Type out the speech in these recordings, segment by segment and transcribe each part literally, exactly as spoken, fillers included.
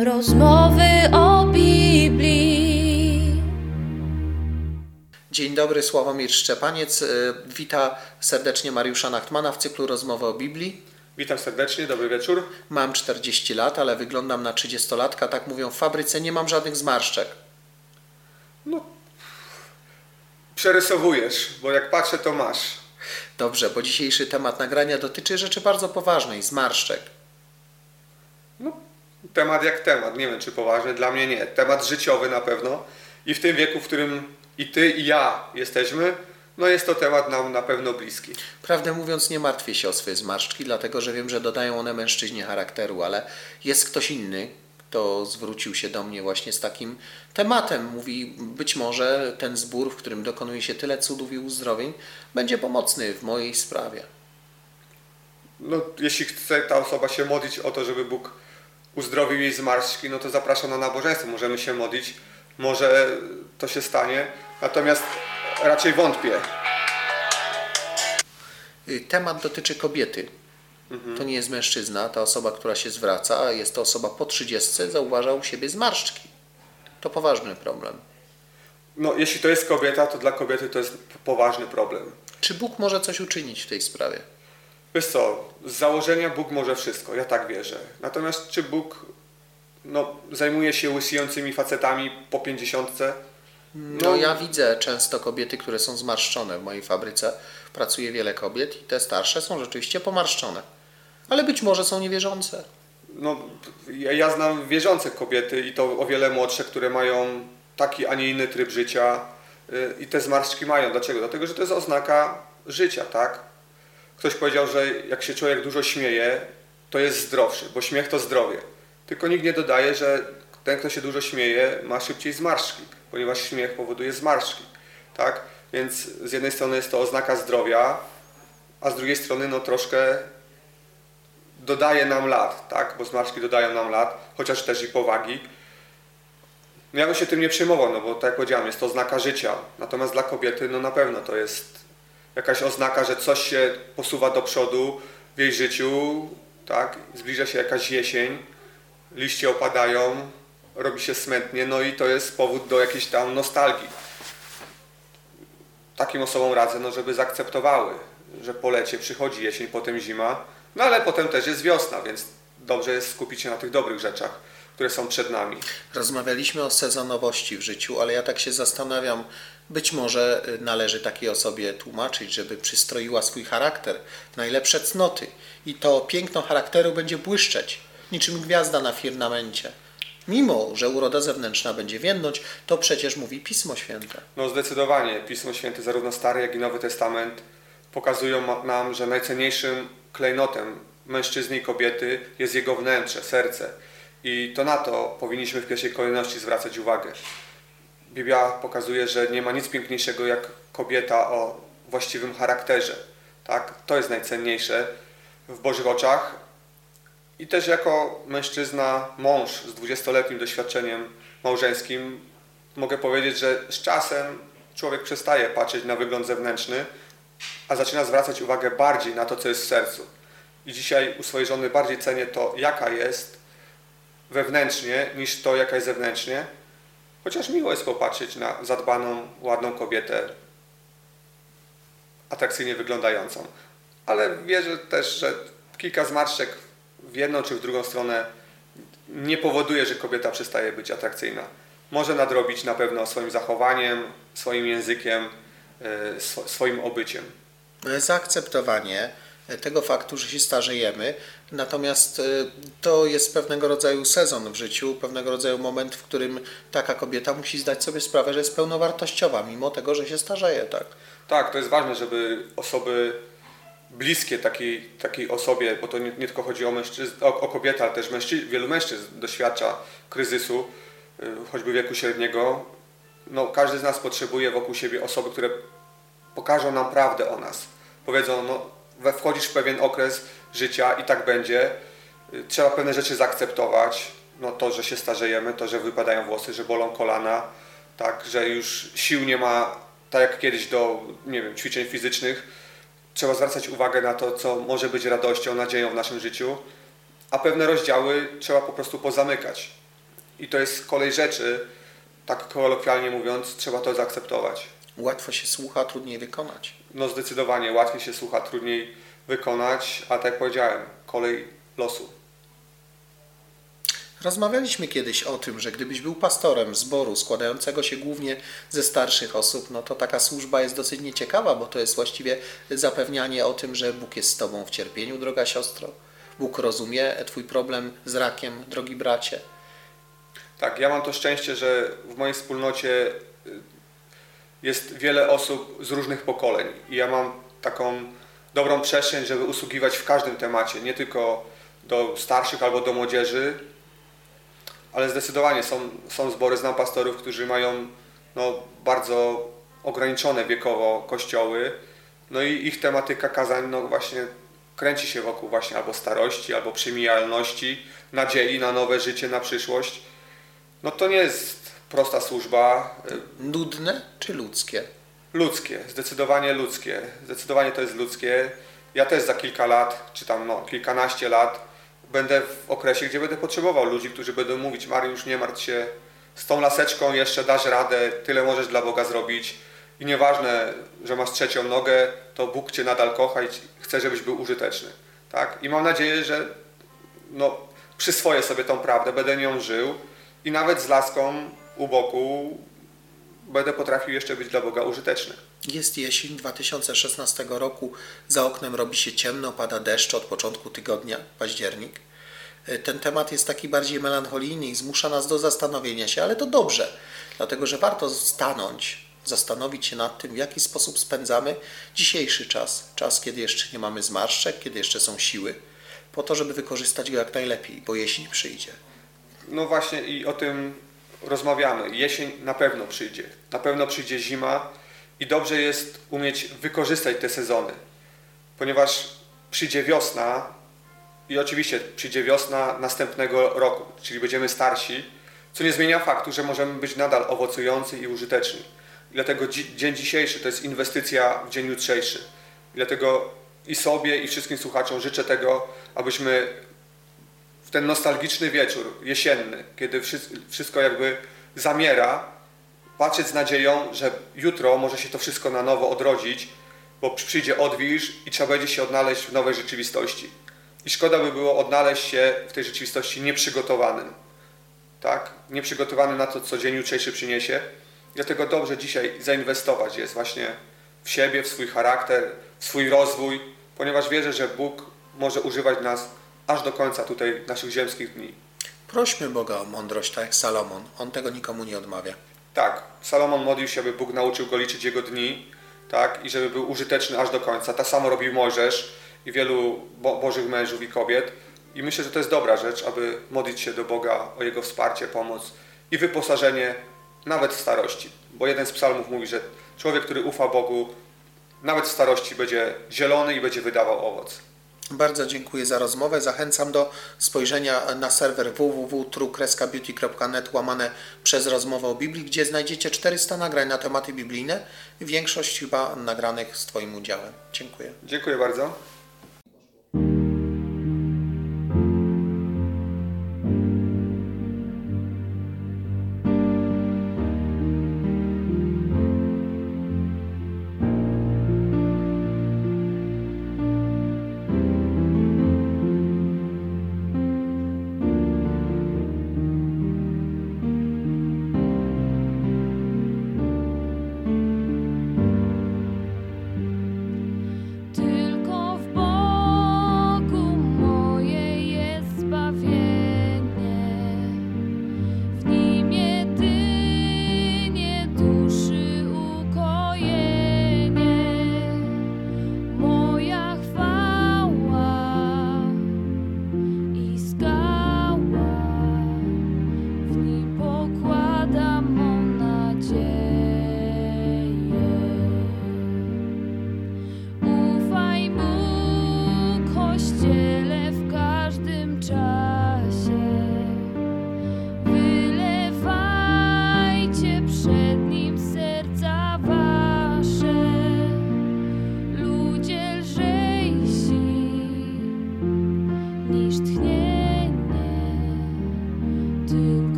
Rozmowy o Biblii. Dzień dobry, Sławomir Szczepaniec. Wita serdecznie Mariusza Nachtmana w cyklu Rozmowy o Biblii. Witam serdecznie, dobry wieczór. Mam czterdzieści lat, ale wyglądam na trzydziestolatka. Tak mówią w fabryce, nie mam żadnych zmarszczek. No, przerysowujesz, bo jak patrzę, to masz. Dobrze, bo dzisiejszy temat nagrania dotyczy rzeczy bardzo poważnej, zmarszczek. No, temat jak temat, nie wiem czy poważny, dla mnie nie. Temat życiowy na pewno i w tym wieku, w którym i ty i ja jesteśmy, no jest to temat nam na pewno bliski. Prawdę mówiąc, nie martwię się o swoje zmarszczki, dlatego że wiem, że dodają one mężczyźnie charakteru, ale jest ktoś inny, kto zwrócił się do mnie właśnie z takim tematem. Mówi, być może ten zbór, w którym dokonuje się tyle cudów i uzdrowień, będzie pomocny w mojej sprawie. No, jeśli chce ta osoba się modlić o to, żeby Bóg uzdrowił jej zmarszczki, no to zapraszam na nabożeństwo. Możemy się modlić, może to się stanie, natomiast raczej wątpię. Temat dotyczy kobiety. Mhm. To nie jest mężczyzna, ta osoba, która się zwraca, a jest to osoba po trzydziestce, zauważa u siebie zmarszczki. To poważny problem. No, jeśli to jest kobieta, to dla kobiety to jest poważny problem. Czy Bóg może coś uczynić w tej sprawie? Wiesz co, z założenia Bóg może wszystko, ja tak wierzę. Natomiast czy Bóg no, zajmuje się łysiejącymi facetami po pięćdziesiątce? No, no ja widzę często kobiety, które są zmarszczone. W mojej fabryce pracuje wiele kobiet i te starsze są rzeczywiście pomarszczone. Ale być może są niewierzące. No, ja, ja znam wierzące kobiety i to o wiele młodsze, które mają taki, a nie inny tryb życia yy, i te zmarszczki mają. Dlaczego? Dlatego, że to jest oznaka życia, tak? Ktoś powiedział, że jak się człowiek dużo śmieje, to jest zdrowszy, bo śmiech to zdrowie. Tylko nikt nie dodaje, że ten, kto się dużo śmieje, ma szybciej zmarszczki, ponieważ śmiech powoduje zmarszczki, tak? Więc z jednej strony jest to oznaka zdrowia, a z drugiej strony no troszkę dodaje nam lat, tak? Bo zmarszczki dodają nam lat, chociaż też i powagi. No ja bym się tym nie przejmował, no bo tak jak powiedziałem, jest to oznaka życia. Natomiast dla kobiety no na pewno to jest jakaś oznaka, że coś się posuwa do przodu w jej życiu, tak? Zbliża się jakaś jesień, liście opadają, robi się smętnie, no i to jest powód do jakiejś tam nostalgii. Takim osobom radzę, no żeby zaakceptowały, że po lecie przychodzi jesień, potem zima, no ale potem też jest wiosna, więc dobrze jest skupić się na tych dobrych rzeczach, które są przed nami. Rozmawialiśmy o sezonowości w życiu, ale ja tak się zastanawiam, być może należy takiej osobie tłumaczyć, żeby przystroiła swój charakter w najlepsze cnoty i to piękno charakteru będzie błyszczeć, niczym gwiazda na firmamencie. Mimo że uroda zewnętrzna będzie więdnąć, to przecież mówi Pismo Święte. No zdecydowanie. Pismo Święte, zarówno Stary, jak i Nowy Testament pokazują nam, że najcenniejszym klejnotem mężczyzny i kobiety jest jego wnętrze, serce. I to na to powinniśmy w pierwszej kolejności zwracać uwagę. Biblia pokazuje, że nie ma nic piękniejszego jak kobieta o właściwym charakterze. Tak? To jest najcenniejsze w Bożych oczach. I też jako mężczyzna, mąż z dwudziestoletnim doświadczeniem małżeńskim mogę powiedzieć, że z czasem człowiek przestaje patrzeć na wygląd zewnętrzny, a zaczyna zwracać uwagę bardziej na to, co jest w sercu. I dzisiaj u swojej żony bardziej cenię to, jaka jest wewnętrznie, niż to, jaka jest zewnętrznie. Chociaż miło jest popatrzeć na zadbaną, ładną kobietę, atrakcyjnie wyglądającą. Ale wierzę też, że kilka zmarszczek w jedną czy w drugą stronę nie powoduje, że kobieta przestaje być atrakcyjna. Może nadrobić na pewno swoim zachowaniem, swoim językiem, swoim obyciem. Zaakceptowanie tego faktu, że się starzejemy, natomiast to jest pewnego rodzaju sezon w życiu, pewnego rodzaju moment, w którym taka kobieta musi zdać sobie sprawę, że jest pełnowartościowa, mimo tego, że się starzeje, tak? Tak, to jest ważne, żeby osoby bliskie takiej, takiej osobie, bo to nie, nie tylko chodzi o, mężczyzn, o, o kobietę, ale też mężczyzn, wielu mężczyzn doświadcza kryzysu, choćby wieku średniego. No, każdy z nas potrzebuje wokół siebie osoby, które pokażą nam prawdę o nas. Powiedzą, no, wchodzisz w pewien okres życia i tak będzie. Trzeba pewne rzeczy zaakceptować. No, to, że się starzejemy, to, że wypadają włosy, że bolą kolana, tak, że już sił nie ma tak jak kiedyś do, nie wiem, ćwiczeń fizycznych. Trzeba zwracać uwagę na to, co może być radością, nadzieją w naszym życiu, a pewne rozdziały trzeba po prostu pozamykać. I to jest kolej rzeczy, tak kolokwialnie mówiąc, trzeba to zaakceptować. Łatwo się słucha, trudniej wykonać. No zdecydowanie łatwiej się słucha, trudniej wykonać, a tak jak powiedziałem, kolej losu. Rozmawialiśmy kiedyś o tym, że gdybyś był pastorem zboru składającego się głównie ze starszych osób, no to taka służba jest dosyć nieciekawa, bo to jest właściwie zapewnianie o tym, że Bóg jest z Tobą w cierpieniu, droga siostro. Bóg rozumie Twój problem z rakiem, drogi bracie. Tak, ja mam to szczęście, że w mojej wspólnocie jest wiele osób z różnych pokoleń i ja mam taką dobrą przestrzeń, żeby usługiwać w każdym temacie, nie tylko do starszych albo do młodzieży, ale zdecydowanie są, są zbory, znam pastorów, którzy mają no, bardzo ograniczone wiekowo kościoły, no i ich tematyka kazań no, właśnie kręci się wokół właśnie albo starości, albo przemijalności, nadziei na nowe życie, na przyszłość. No to nie jest prosta służba. Nudne czy ludzkie? Ludzkie, zdecydowanie ludzkie. Zdecydowanie to jest ludzkie. Ja też za kilka lat, czy tam no, kilkanaście lat będę w okresie, gdzie będę potrzebował ludzi, którzy będą mówić: Mariusz, nie martw się, z tą laseczką jeszcze dasz radę, tyle możesz dla Boga zrobić i nieważne, że masz trzecią nogę, to Bóg Cię nadal kocha i chce, żebyś był użyteczny. Tak? I mam nadzieję, że no, przyswoję sobie tą prawdę, będę nią żył i nawet z laską u boku będę potrafił jeszcze być dla Boga użyteczny. Jest jesień dwa tysiące szesnastego roku, za oknem robi się ciemno, pada deszcz od początku tygodnia, październik. Ten temat jest taki bardziej melancholijny i zmusza nas do zastanowienia się, ale to dobrze, dlatego że warto stanąć, zastanowić się nad tym, w jaki sposób spędzamy dzisiejszy czas. Czas, kiedy jeszcze nie mamy zmarszczek, kiedy jeszcze są siły, po to, żeby wykorzystać go jak najlepiej, bo jesień przyjdzie. No właśnie i o tym rozmawiamy. Jesień na pewno przyjdzie. Na pewno przyjdzie zima i dobrze jest umieć wykorzystać te sezony, ponieważ przyjdzie wiosna i oczywiście przyjdzie wiosna następnego roku, czyli będziemy starsi, co nie zmienia faktu, że możemy być nadal owocujący i użyteczni. I dlatego dzi- dzień dzisiejszy to jest inwestycja w dzień jutrzejszy. I dlatego i sobie, i wszystkim słuchaczom życzę tego, abyśmy w ten nostalgiczny wieczór jesienny, kiedy wszystko jakby zamiera, patrzeć z nadzieją, że jutro może się to wszystko na nowo odrodzić, bo przyjdzie odwilż i trzeba będzie się odnaleźć w nowej rzeczywistości. I szkoda by było odnaleźć się w tej rzeczywistości nieprzygotowanym. Tak? Nieprzygotowanym na to, co dzień jutrzejszy przyniesie. Dlatego dobrze dzisiaj zainwestować jest właśnie w siebie, w swój charakter, w swój rozwój, ponieważ wierzę, że Bóg może używać nas aż do końca tutaj naszych ziemskich dni. Prośmy Boga o mądrość, tak jak Salomon. On tego nikomu nie odmawia. Tak, Salomon modlił się, aby Bóg nauczył go liczyć jego dni, tak, i żeby był użyteczny aż do końca. Tak samo robił Mojżesz i wielu bo bożych mężów i kobiet. I myślę, że to jest dobra rzecz, aby modlić się do Boga o Jego wsparcie, pomoc i wyposażenie nawet w starości. Bo jeden z psalmów mówi, że człowiek, który ufa Bogu, nawet w starości będzie zielony i będzie wydawał owoc. Bardzo dziękuję za rozmowę. Zachęcam do spojrzenia na serwer w w w kropka true kropka beauty kropka net łamane przez rozmowę o Biblii, gdzie znajdziecie czterysta nagrań na tematy biblijne, większość chyba nagranych z Twoim udziałem. Dziękuję. Dziękuję bardzo. Tylko w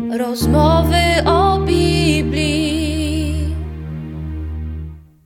Rozmowy o Biblii.